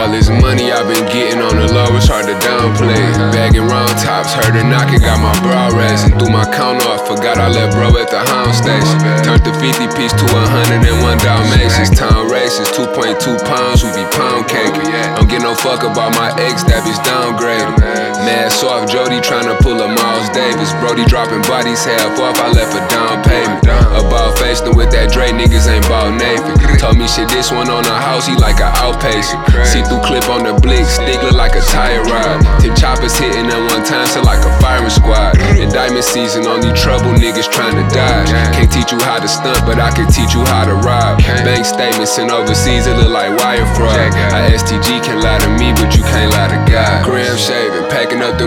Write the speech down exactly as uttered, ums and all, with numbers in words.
All this money I've been getting on the low, it's hard to downplay. Bagging round tops, heard her knocking, got my brow raising. Threw my count off, forgot I left bro at the hound station. Turned the fifty piece to a hundred and one Dalmatians. Town races, two point two pounds, we be pound caking. Don't get no fuck about my ex, that bitch downgraded. Mad soft, Jody tryna pull a Miles Davis. Brody dropping bodies half off, I left a down payment. About facing with that Dre, niggas ain't bout Nathan. Told me shit, this one on the house, he like a outpatient. See through clip on the blick, stick look like a tire ride. Tip choppers hitting at one time, so like a firing squad. Indictment season, only trouble niggas tryna dodge. Can't teach you how to stunt, but I can teach you how to rob. Bank statements sent overseas, it look like wire fraud. I S T G can lie to me, but you can't lie to God. Gram shaving, packing up the